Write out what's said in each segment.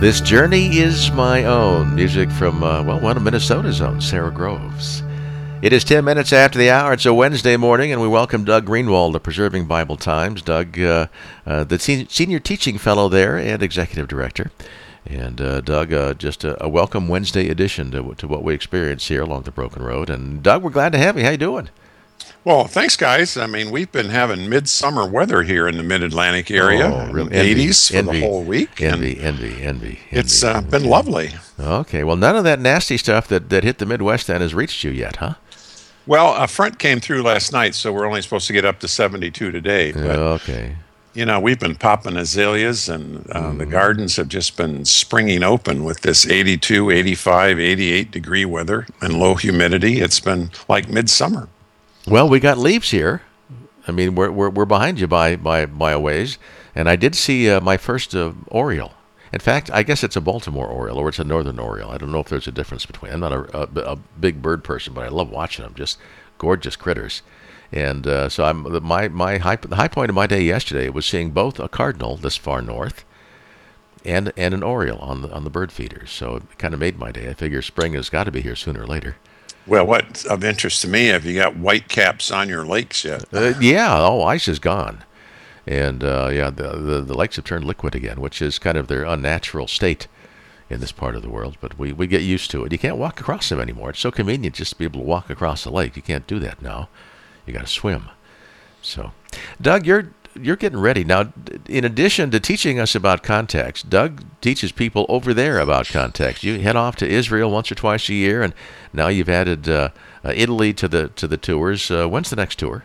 This journey is my own. Music from, one of Minnesota's own, Sarah Groves. It is 10 minutes after the hour. It's a Wednesday morning, and we welcome Doug Greenwald of Preserving Bible Times. Doug, the senior teaching fellow there and executive director. And Doug, just a welcome Wednesday addition to what we experience here along the Broken Road. And Doug, we're glad to have you. How you doing? Well, thanks, guys. I mean, we've been having midsummer weather here in the Mid-Atlantic area. Oh, really? 80s for the whole week. Envy. It's been lovely. Okay. Well, none of that nasty stuff that hit the Midwest then has reached you yet, huh? Well, a front came through last night, so we're only supposed to get up to 72 today. But, okay. You know, we've been popping azaleas, and the gardens have just been springing open with this 82, 85, 88-degree weather and low humidity. It's been like midsummer. Well, we got leaves here. I mean, we're behind you by a ways, and I did see my first oriole. In fact, I guess it's a Baltimore oriole or it's a northern oriole. I don't know if there's a difference between. I'm not a big bird person, but I love watching them. Just gorgeous critters. And so the high point of my day yesterday was seeing both a cardinal this far north and an oriole on the bird feeders. So it kind of made my day. I figure spring has got to be here sooner or later. Well, what's of interest to me, have you got white caps on your lakes yet? Ice is gone. And, the lakes have turned liquid again, which is kind of their unnatural state in this part of the world. But we get used to it. You can't walk across them anymore. It's so convenient just to be able to walk across the lake. You can't do that now. You got to swim. So, Doug, you're getting ready. Now, in addition to teaching us about context, Doug teaches people over there about context. You head off to Israel once or twice a year, and now you've added Italy to the tours. When's the next tour?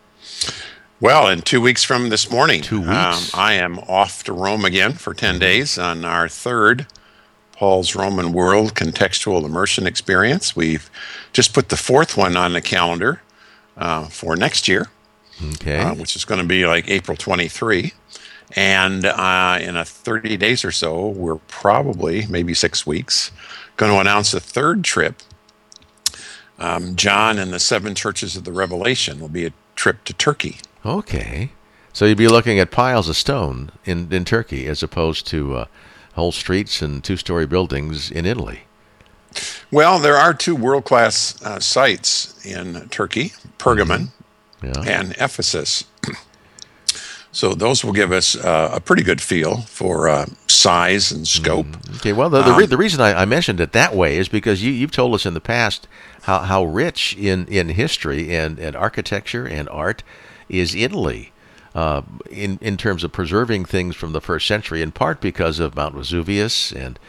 Well, in 2 weeks from this morning. 2 weeks? I am off to Rome again for 10 days on our third Paul's Roman World Contextual Immersion Experience. We've just put the fourth one on the calendar for next year. Okay. Which is going to be like April 23. And in 30 days or so, we're probably, maybe 6 weeks, going to announce a third trip. John and the Seven Churches of the Revelation will be a trip to Turkey. Okay. So you'd be looking at piles of stone in Turkey as opposed to whole streets and two-story buildings in Italy. Well, there are two world-class sites in Turkey, Pergamon. Yeah. And Ephesus. So those will give us a pretty good feel for size and scope. Okay, well, the reason I mentioned it that way is because you've told us in the past how rich in history and architecture and art is Italy in terms of preserving things from the first century, in part because of Mount Vesuvius and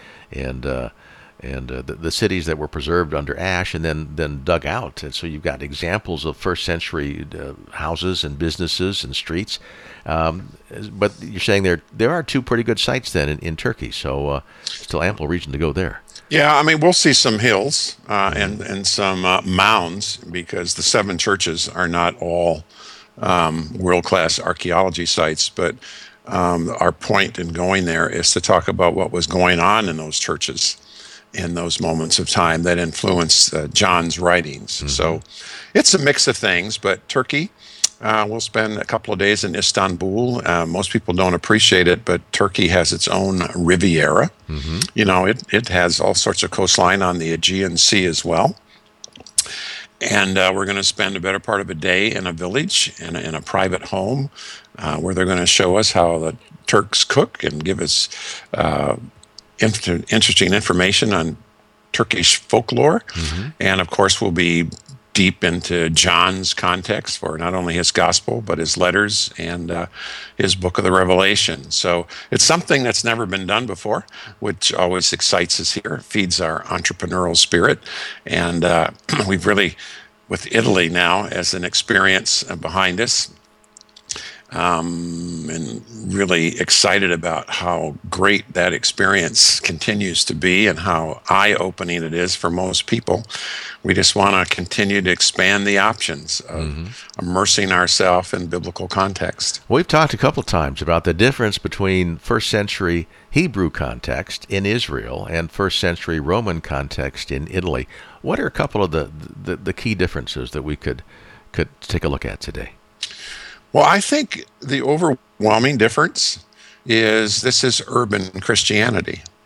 the cities that were preserved under ash and then dug out. And so you've got examples of first century houses and businesses and streets. But you're saying there are two pretty good sites then in Turkey, so still ample region to go there. Yeah, I mean, we'll see some hills and some mounds because the seven churches are not all world-class archaeology sites, but our point in going there is to talk about what was going on in those churches in those moments of time that influenced John's writings. Mm-hmm. So it's a mix of things, but Turkey, we'll spend a couple of days in Istanbul. Most people don't appreciate it, but Turkey has its own Riviera. Mm-hmm. You know, it has all sorts of coastline on the Aegean Sea as well. And we're going to spend a better part of a day in a village, in a private home, where they're going to show us how the Turks cook and give us interesting information on Turkish folklore. Mm-hmm. And of course, we'll be deep into John's context for not only his gospel, but his letters and his book of the Revelation. So it's something that's never been done before, which always excites us here, feeds our entrepreneurial spirit. And we've really, with Italy now as an experience behind us, and really excited about how great that experience continues to be and how eye-opening it is for most people. We just want to continue to expand the options of immersing ourselves in biblical context. We've talked a couple times about the difference between first century Hebrew context in Israel and first century Roman context in Italy. What are a couple of the key differences that we could take a look at today? Well, I think the overwhelming difference is this is urban Christianity.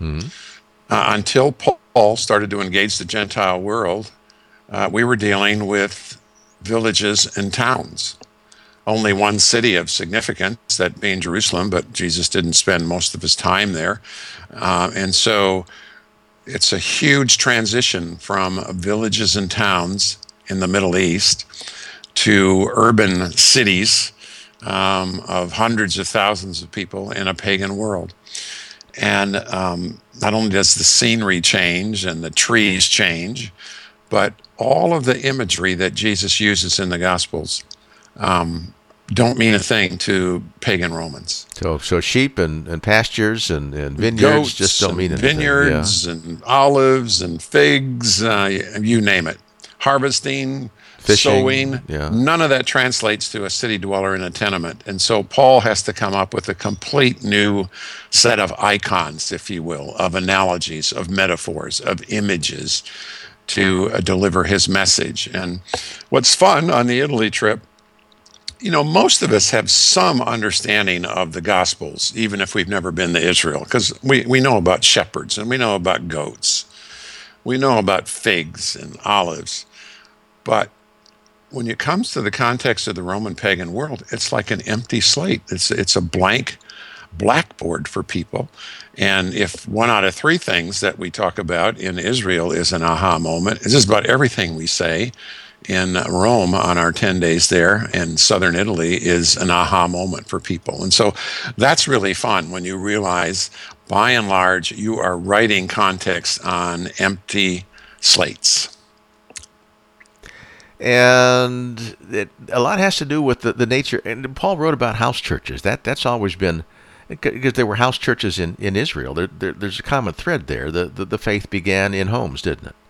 Until Paul started to engage the Gentile world, we were dealing with villages and towns. Only one city of significance, that being Jerusalem, but Jesus didn't spend most of his time there. And so it's a huge transition from villages and towns in the Middle East to urban cities of hundreds of thousands of people in a pagan world. And not only does the scenery change and the trees change, but all of the imagery that Jesus uses in the Gospels don't mean a thing to pagan Romans. So sheep and pastures and vineyards Goats just don't mean anything. Vineyards and olives and figs, you name it. Harvesting, Fishing, sowing, none of that translates to a city dweller in a tenement. And so Paul has to come up with a complete new set of icons, if you will, of analogies, of metaphors, of images to deliver his message. And what's fun on the Italy trip, most of us have some understanding of the Gospels, even if we've never been to Israel, because we know about shepherds and we know about goats. We know about figs and olives. But when it comes to the context of the Roman pagan world, it's like an empty slate. It's a blank blackboard for people. And if one out of three things that we talk about in Israel is an aha moment, it's just about everything we say in Rome on our 10 days there in southern Italy is an aha moment for people. And so that's really fun when you realize, by and large, you are writing context on empty slates. And a lot has to do with the nature. And Paul wrote about house churches. That's always been, because there were house churches in Israel. There's a common thread there. The faith began in homes, didn't it?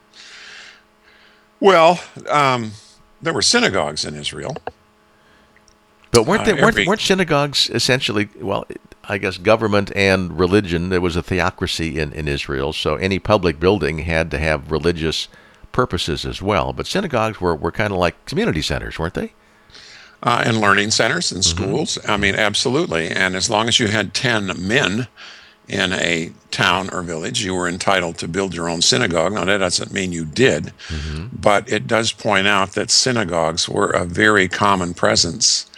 Well, there were synagogues in Israel. But weren't synagogues essentially, well, I guess government and religion? There was a theocracy in Israel, so any public building had to have religious purposes as well. But synagogues were kind of like community centers, weren't they? And learning centers and schools. I mean, absolutely. And as long as you had 10 men in a town or village, you were entitled to build your own synagogue. Now, that doesn't mean you did, but it does point out that synagogues were a very common presence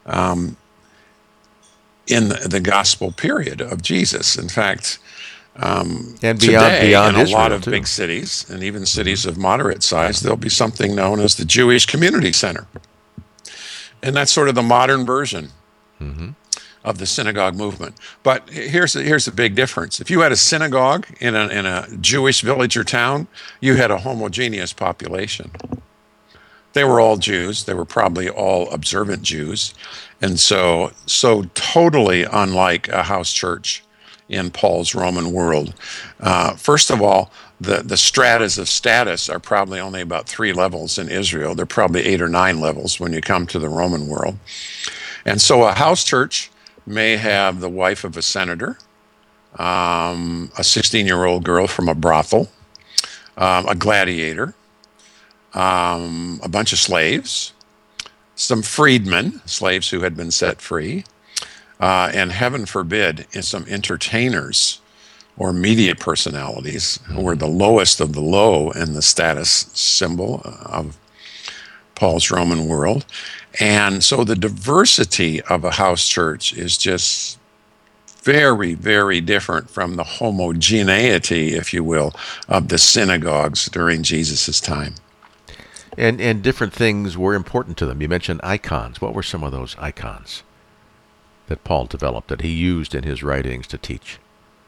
in the gospel period of Jesus. In fact, and today, beyond in a Israel, lot of too. big cities, and even cities of moderate size, there'll be something known as the Jewish Community Center. And that's sort of the modern version of the synagogue movement. But here's the big difference. If you had a synagogue in a Jewish village or town, you had a homogeneous population. They were all Jews. They were probably all observant Jews. And so totally unlike a house church in Paul's Roman world. First of all, the stratas of status are probably only about 3 levels in Israel. They're probably 8 or 9 levels when you come to the Roman world. And so a house church may have the wife of a senator, a 16-year-old girl from a brothel, a gladiator, a bunch of slaves, some freedmen, slaves who had been set free, and heaven forbid, some entertainers or media personalities who were the lowest of the low in the status symbol of Paul's Roman world. And so the diversity of a house church is just very, very different from the homogeneity, if you will, of the synagogues during Jesus' time. And different things were important to them. You mentioned icons. What were some of those icons that Paul developed, that he used in his writings to teach?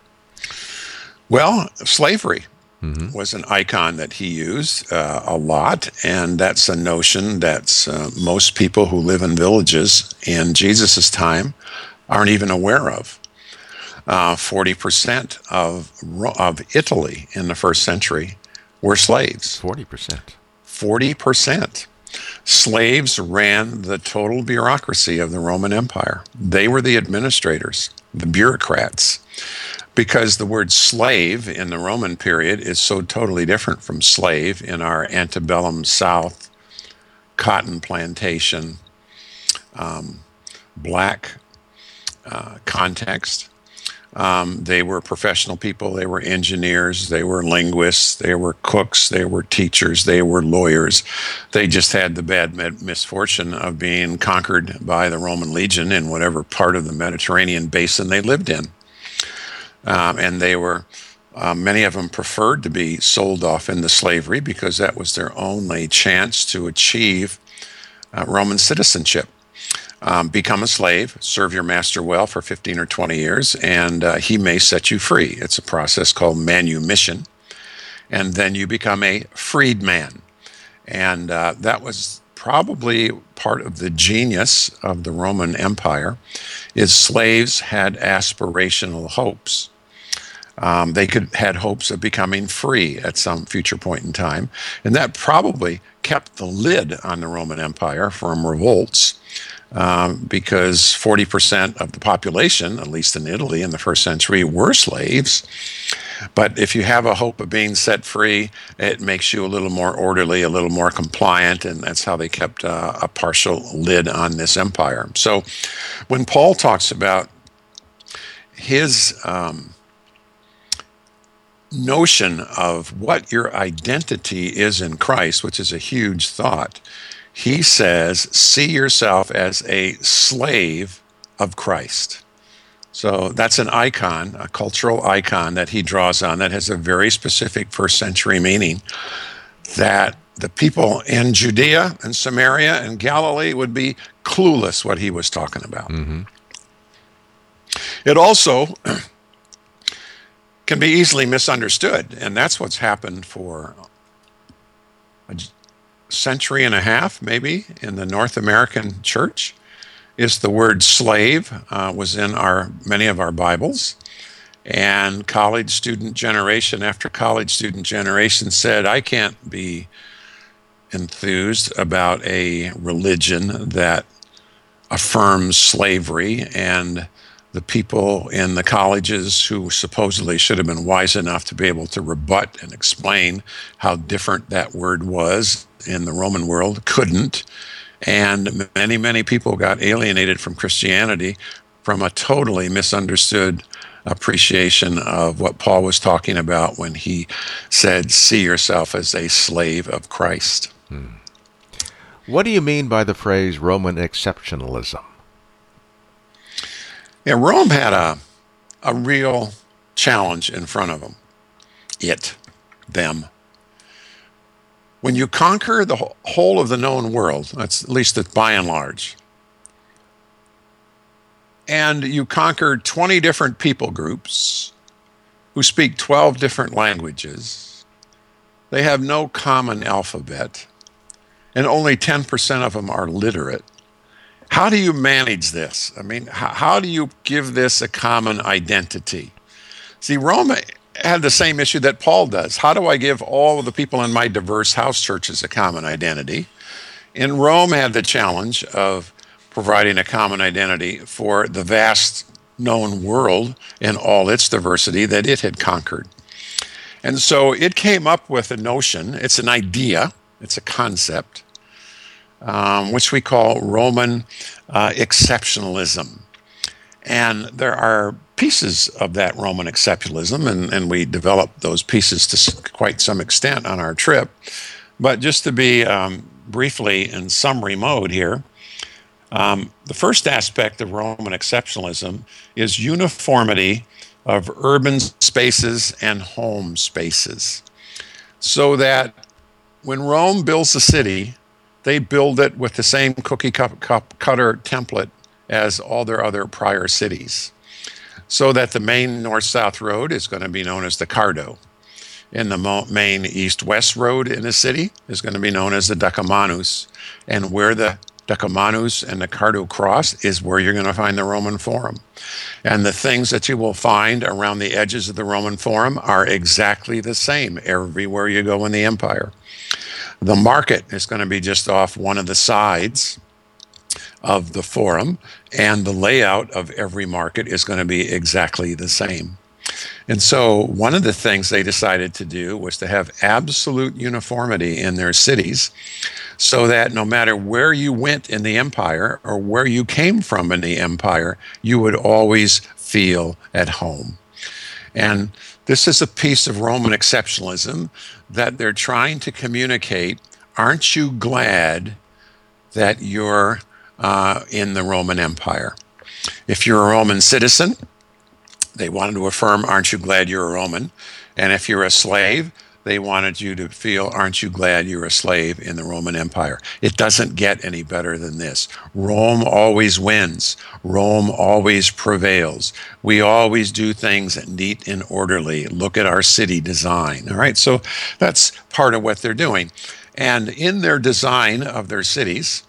Well, slavery was an icon that he used a lot, and that's a notion that most people who live in villages in Jesus' time aren't even aware of. 40% of Italy in the first century were slaves. 40%. 40%. Slaves ran the total bureaucracy of the Roman Empire. They were the administrators, the bureaucrats, because the word slave in the Roman period is so totally different from slave in our antebellum South, cotton plantation, black context. They were professional people. They were engineers. They were linguists. They were cooks. They were teachers. They were lawyers. They just had the bad misfortune of being conquered by the Roman legion in whatever part of the Mediterranean basin they lived in. And they were, many of them preferred to be sold off into slavery because that was their only chance to achieve Roman citizenship. Become a slave, serve your master well for 15 or 20 years, and he may set you free. It's a process called manumission. And then you become a freedman. And that was probably part of the genius of the Roman Empire, is slaves had aspirational hopes. They had hopes of becoming free at some future point in time. And that probably kept the lid on the Roman Empire from revolts, because 40% of the population, at least in Italy in the first century, were slaves. But if you have a hope of being set free, it makes you a little more orderly, a little more compliant, and that's how they kept a partial lid on this empire. So when Paul talks about his notion of what your identity is in Christ, which is a huge thought, he says, see yourself as a slave of Christ. So that's an icon, a cultural icon that he draws on that has a very specific first century meaning, that the people in Judea and Samaria and Galilee would be clueless what he was talking about. Mm-hmm. It also can be easily misunderstood, and that's what's happened for a century and a half, maybe, in the North American church. Is the word slave was in many of our Bibles, and college student generation after college student generation said, I can't be enthused about a religion that affirms slavery, and the people in the colleges who supposedly should have been wise enough to be able to rebut and explain how different that word was in the Roman world couldn't. And many, many people got alienated from Christianity from a totally misunderstood appreciation of what Paul was talking about when he said, see yourself as a slave of Christ. What do you mean by the phrase Roman exceptionalism? Yeah, Rome had a real challenge in front of them. Them. When you conquer the whole of the known world, that's at least by and large, and you conquer 20 different people groups who speak 12 different languages, they have no common alphabet, and only 10% of them are literate. How do you manage this? I mean, how do you give this a common identity? See, Rome had the same issue that Paul does. How do I give all of the people in my diverse house churches a common identity? And Rome had the challenge of providing a common identity for the vast known world in all its diversity that it had conquered. And so it came up with a notion, it's an idea, it's a concept, which we call Roman exceptionalism. And there are pieces of that Roman exceptionalism, and we developed those pieces to quite some extent on our trip. But just to be briefly in summary mode here, the first aspect of Roman exceptionalism is uniformity of urban spaces and home spaces. So that when Rome builds a city, they build it with the same cookie cutter template as all their other prior cities. So that the main north-south road is going to be known as the Cardo. And the main east-west road in the city is going to be known as the Decumanus. And where the Decumanus and the Cardo cross is where you're going to find the Roman Forum. And the things that you will find around the edges of the Roman Forum are exactly the same everywhere you go in the empire. The market is going to be just off one of the sides of the forum, and the layout of every market is going to be exactly the same. And so one of the things they decided to do was to have absolute uniformity in their cities so that no matter where you went in the empire or where you came from in the empire, you would always feel at home. And this is a piece of Roman exceptionalism that they're trying to communicate. Aren't you glad that you're in the Roman Empire? If you're a Roman citizen, they wanted to affirm, aren't you glad you're a Roman? And if you're a slave, they wanted you to feel, aren't you glad you're a slave in the Roman Empire? It doesn't get any better than this. Rome always wins. Rome always prevails. We always do things neat and orderly. Look at our city design. All right, so that's part of what they're doing. And in their design of their cities,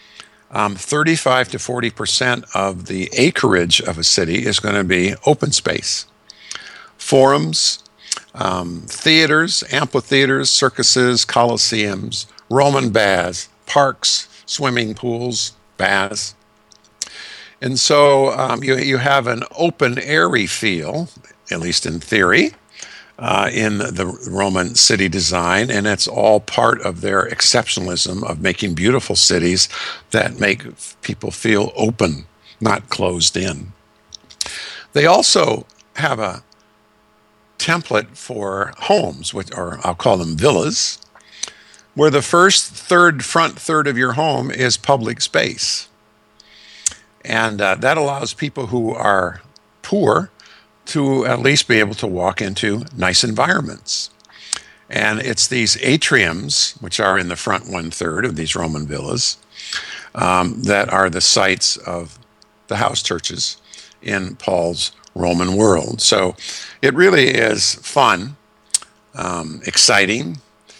35 to 40% of the acreage of a city is going to be open space. Forums, theaters, amphitheaters, circuses, coliseums, Roman baths, parks, swimming pools, baths. And so you have an open, airy feel, at least in theory, in the Roman city design, and it's all part of their exceptionalism of making beautiful cities that make people feel open, not closed in. They also have a template for homes, or I'll call them villas, where the front third of your home is public space. And that allows people who are poor to at least be able to walk into nice environments. And it's these atriums, which are in the front 1/3 of these Roman villas, that are the sites of the house churches in Paul's Roman world. So it really is fun, exciting,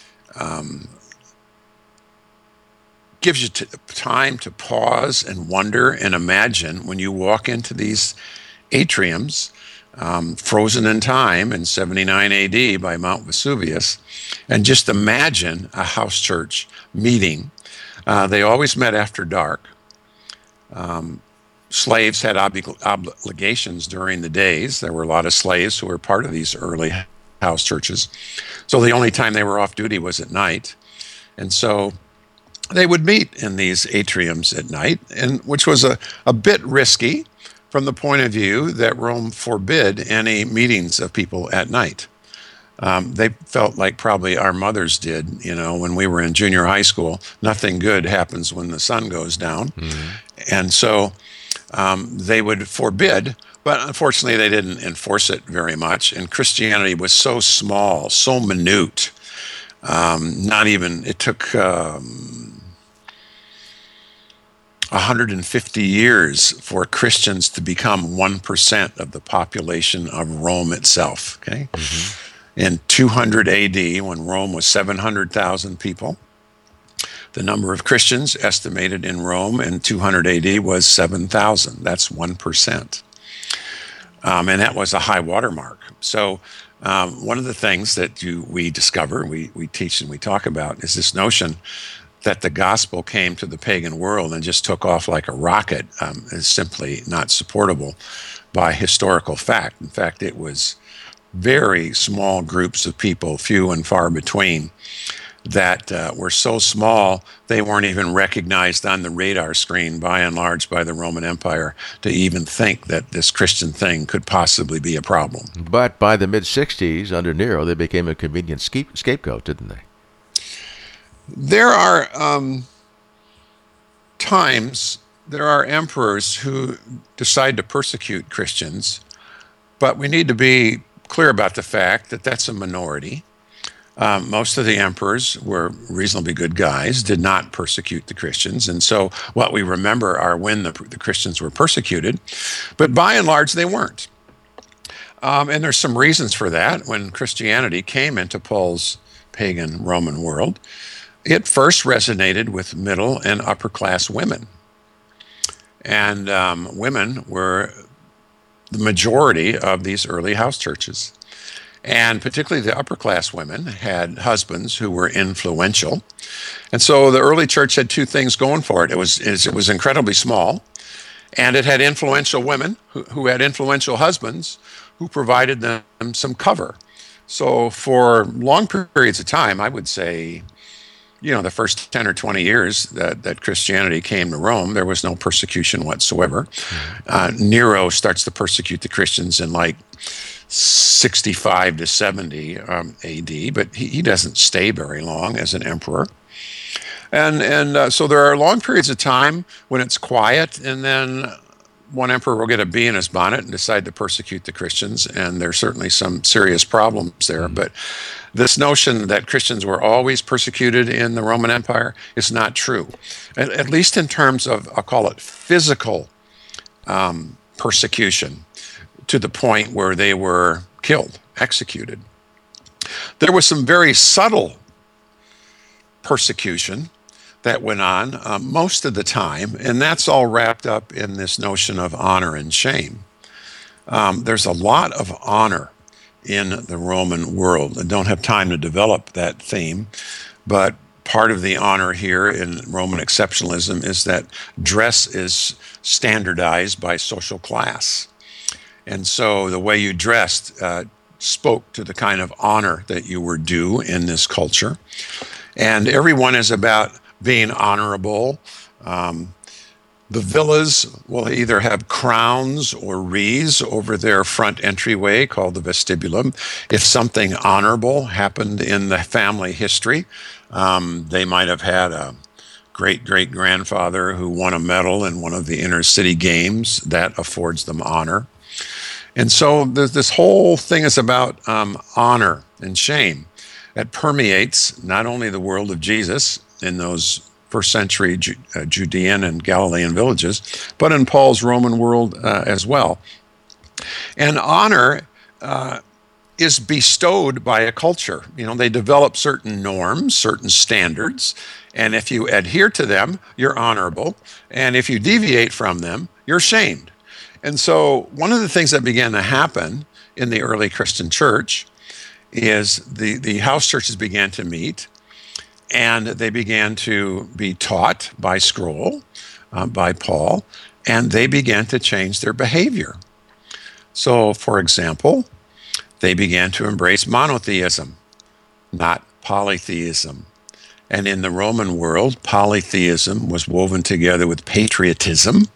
gives you time to pause and wonder and imagine when you walk into these atriums, frozen in time in 79 AD by Mount Vesuvius, and just imagine a house church meeting. They always met after dark. Slaves had obligations during the days. There were a lot of slaves who were part of these early house churches. So the only time they were off duty was at night. And so they would meet in these atriums at night, and which was a bit risky from the point of view that Rome forbid any meetings of people at night. They felt like probably our mothers did, when we were in junior high school. Nothing good happens when the sun goes down. Mm-hmm. And so they would forbid, but unfortunately they didn't enforce it very much. And Christianity was so small, so minute. It took 150 years for Christians to become 1% of the population of Rome itself. Okay, mm-hmm. In 200 AD, when Rome was 700,000 people, the number of Christians estimated in Rome in 200 AD was 7,000. That's 1%. And that was a high watermark. So one of the things that we discover, we teach and we talk about, is this notion that the gospel came to the pagan world and just took off like a rocket is simply not supportable by historical fact. In fact, it was very small groups of people, few and far between, that were so small they weren't even recognized on the radar screen, by and large, by the Roman Empire to even think that this Christian thing could possibly be a problem. But by the mid-60s, under Nero, they became a convenient scapegoat, didn't they? There are times, there are emperors who decide to persecute Christians, but we need to be clear about the fact that that's a minority. Most of the emperors were reasonably good guys, did not persecute the Christians. And so what we remember are when the Christians were persecuted, but by and large, they weren't. And there's some reasons for that. When Christianity came into Paul's pagan Roman world, it first resonated with middle and upper class women. And women were the majority of these early house churches. And particularly the upper class women had husbands who were influential. And so the early church had two things going for it. It was incredibly small, And it had influential women who had influential husbands who provided them some cover. So for long periods of time, I would say, the first 10 or 20 years that Christianity came to Rome, there was no persecution whatsoever. Nero starts to persecute the Christians in like 65 to 70 AD, but he doesn't stay very long as an emperor. And so there are long periods of time when it's quiet, and then one emperor will get a bee in his bonnet and decide to persecute the Christians, and there's certainly some serious problems there. But this notion that Christians were always persecuted in the Roman Empire is not true, at least in terms of, I'll call it physical persecution, to the point where they were killed, executed. There was some very subtle persecution that went on most of the time, and that's all wrapped up in this notion of honor and shame. There's a lot of honor in the Roman world. I don't have time to develop that theme, but part of the honor here in Roman exceptionalism is that dress is standardized by social class. And so the way you dressed spoke to the kind of honor that you were due in this culture. And everyone is about being honorable. The villas will either have crowns or wreaths over their front entryway called the vestibulum. If something honorable happened in the family history, they might have had a great-great-grandfather who won a medal in one of the inner city games. That affords them honor. And so this whole thing is about honor and shame. That permeates not only the world of Jesus in those first century Judean and Galilean villages, but in Paul's Roman world as well. And honor is bestowed by a culture. They develop certain norms, certain standards, and if you adhere to them, you're honorable. And if you deviate from them, you're shamed. And so one of the things that began to happen in the early Christian church is the house churches began to meet, and they began to be taught by scroll, by Paul, and they began to change their behavior. So, for example, they began to embrace monotheism, not polytheism. And in the Roman world, polytheism was woven together with patriotism.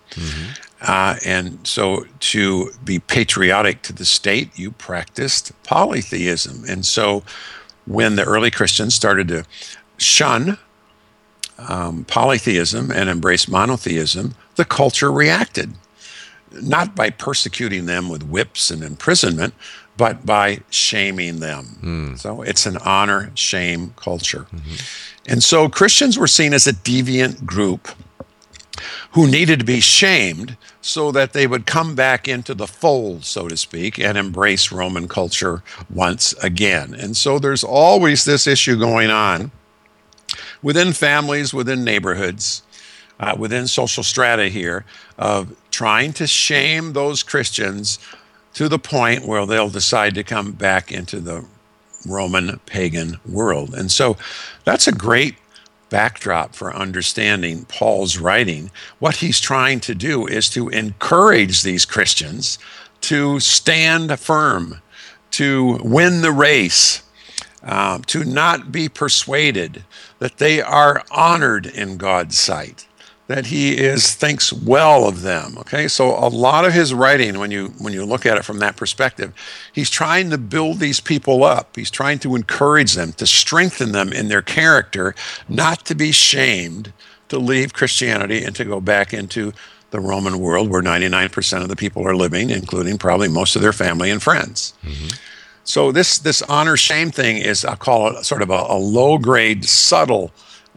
And so to be patriotic to the state, you practiced polytheism. And so when the early Christians started to shun polytheism and embrace monotheism, the culture reacted, not by persecuting them with whips and imprisonment, but by shaming them. So it's an honor-shame culture. And so Christians were seen as a deviant group who needed to be shamed so that they would come back into the fold, so to speak, and embrace Roman culture once again. And so there's always this issue going on within families, within neighborhoods, within social strata here, of trying to shame those Christians to the point where they'll decide to come back into the Roman pagan world. And so that's a great backdrop for understanding Paul's writing. What he's trying to do is to encourage these Christians to stand firm, to win the race, to not be persuaded, that they are honored in God's sight, that he thinks well of them. Okay, so a lot of his writing, when you look at it from that perspective, he's trying to build these people up. He's trying to encourage them, to strengthen them in their character, not to be shamed to leave Christianity and to go back into the Roman world where 99% of the people are living, including probably most of their family and friends. So this honor-shame thing is, I'll call it sort of a low-grade, subtle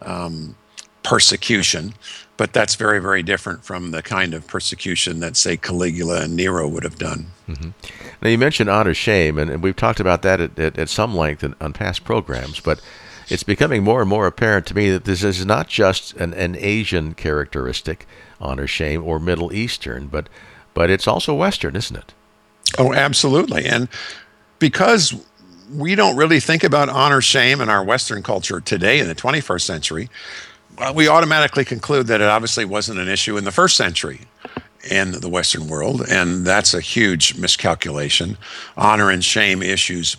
persecution, but that's very, very different from the kind of persecution that, say, Caligula and Nero would have done. Now, you mentioned honor-shame, and we've talked about that at some length on past programs, but it's becoming more and more apparent to me that this is not just an Asian characteristic, honor-shame, or Middle Eastern, but it's also Western, isn't it? Oh, absolutely. And because we don't really think about honor-shame in our Western culture today in the 21st century, we automatically conclude that it obviously wasn't an issue in the first century. in the Western world, and that's a huge miscalculation. Honor and shame issues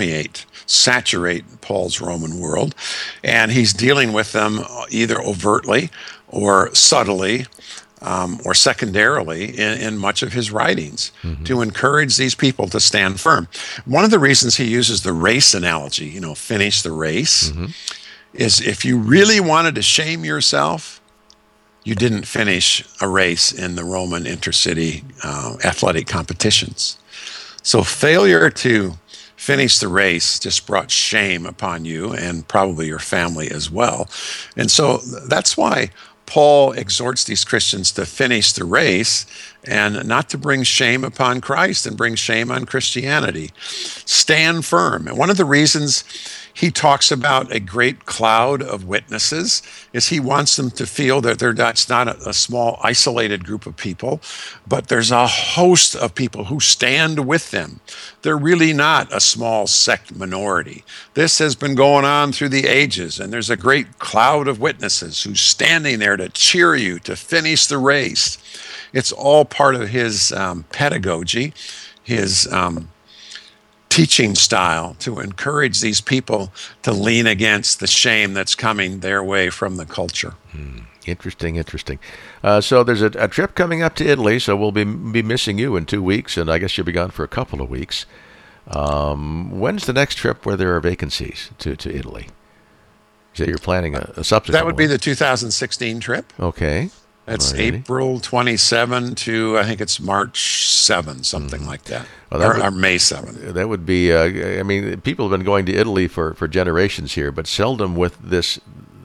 saturate Paul's Roman world, and he's dealing with them either overtly or subtly or secondarily in much of his writings to encourage these people to stand firm. One of the reasons he uses the race analogy, finish the race, is if you really wanted to shame yourself, you didn't finish a race in the Roman intercity athletic competitions. So failure to finish the race just brought shame upon you and probably your family as well. And so that's why Paul exhorts these Christians to finish the race and not to bring shame upon Christ and bring shame on Christianity. Stand firm. And one of the reasons he talks about a great cloud of witnesses is he wants them to feel that that's not a small isolated group of people, but there's a host of people who stand with them. They're really not a small sect minority. This has been going on through the ages, and there's a great cloud of witnesses who's standing there to cheer you to finish the race. It's all part of his pedagogy, his teaching style to encourage these people to lean against the shame that's coming their way from the culture. Interesting. So there's a trip coming up to Italy, so we'll be missing you in 2 weeks, and I guess you'll be gone for a couple of weeks. When's the next trip where there are vacancies to Italy? So you're planning a subsequent That would be one. the 2016 trip. Okay. It's Alrighty. April 27 to, I think it's March 7, something like that, Well, or May 7. That would be, people have been going to Italy for generations here, but seldom with this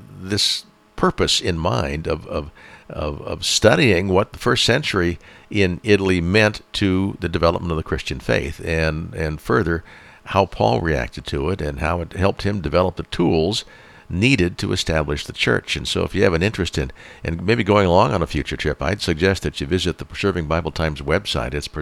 purpose in mind of studying what the first century in Italy meant to the development of the Christian faith, and further, how Paul reacted to it and how it helped him develop the tools needed to establish the church. And so if you have an interest in maybe going along on a future trip, I'd suggest that you visit the Preserving Bible Times website. It's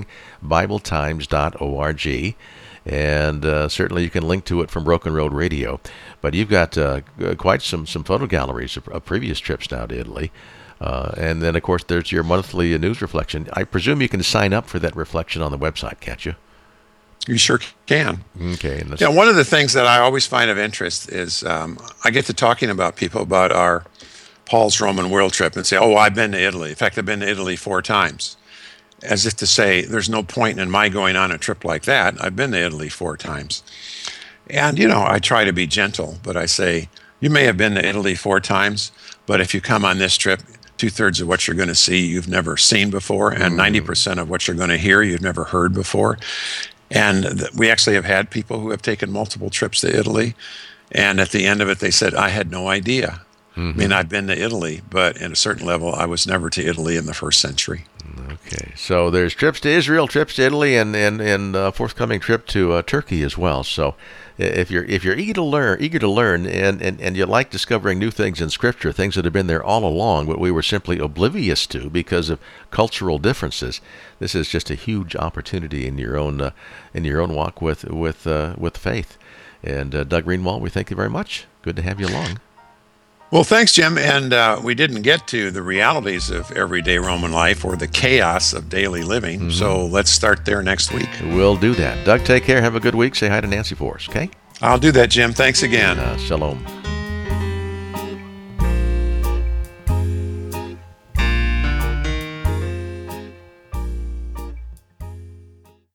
preservingbibletimes.org, and certainly you can link to it from Broken Road Radio. But you've got quite some photo galleries of previous trips now to Italy. And then, of course, there's your monthly news reflection. I presume you can sign up for that reflection on the website, can't you? You sure can. Okay. One of the things that I always find of interest is I get to talking about people about our Paul's Roman world trip and say, oh, I've been to Italy. In fact, I've been to Italy 4 times. As if to say, there's no point in my going on a trip like that. I've been to Italy 4 times. And, I try to be gentle, but I say, you may have been to Italy 4 times, but if you come on this trip, 2/3 of what you're going to see you've never seen before, and 90% of what you're going to hear you've never heard before. And we actually have had people who have taken multiple trips to Italy, and at the end of it, they said, I had no idea. I mean, I've been to Italy, but at a certain level, I was never to Italy in the first century. Okay, so there's trips to Israel, trips to Italy, and forthcoming trip to Turkey as well. So if you're eager to learn, and you like discovering new things in Scripture, things that have been there all along, but we were simply oblivious to because of cultural differences, this is just a huge opportunity in your own walk with faith. And Doug Greenwald, we thank you very much. Good to have you along. Well, thanks, Jim. And we didn't get to the realities of everyday Roman life or the chaos of daily living. So let's start there next week. We'll do that. Doug, take care. Have a good week. Say hi to Nancy for us, okay? I'll do that, Jim. Thanks again. Shalom.